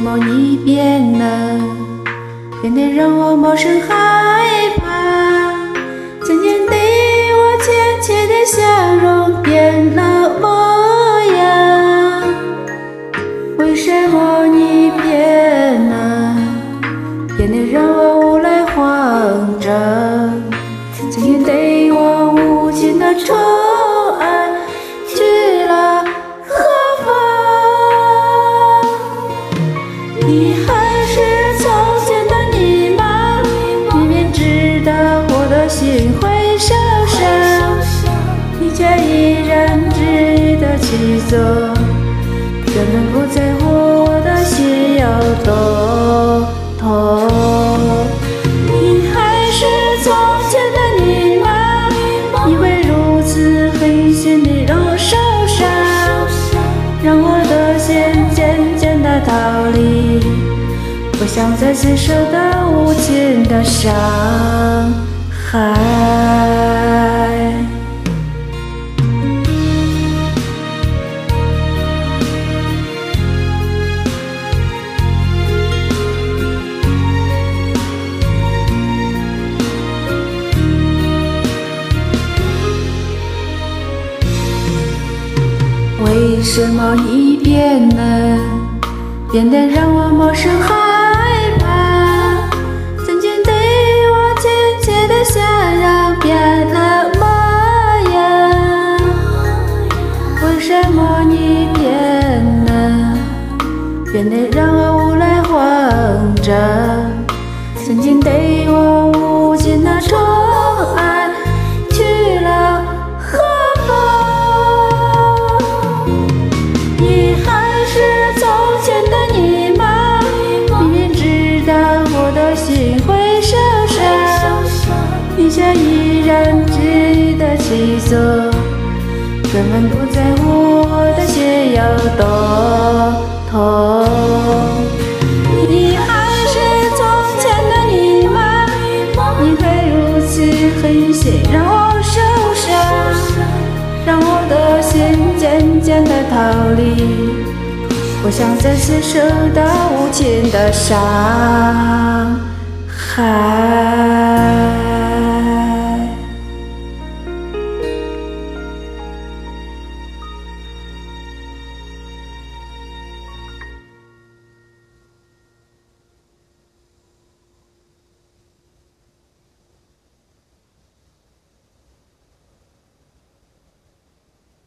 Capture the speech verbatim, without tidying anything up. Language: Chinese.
么你变了，变得让我陌生害怕？渐渐地，我浅浅的笑容变了模样。为什么你变了，变得让我无来慌张？渐渐对我无尽的宠爱去了何方？你还是从前的你吗？明明知道我的心会受伤，你却依然执意的去做，根本不在乎我的心有多痛。你还是从前的你吗？你会如此狠心地让我受伤，让我的心渐渐地逃离，不想再次受到无情的伤害。为什么你变了，变得让我陌生害怕？曾经对我亲切的笑容变了模样。为什么你变了，变得让我无来慌张？曾经对我无尽的宠爱去了何方？你还是从前的你吗？明明知道我的心会受伤，你却依然执意的去做，根本不在乎我的心有多痛。你还是从前的你吗？你会如此狠心让我受伤，让我的心渐渐地逃离，不想再次受到无情的伤害。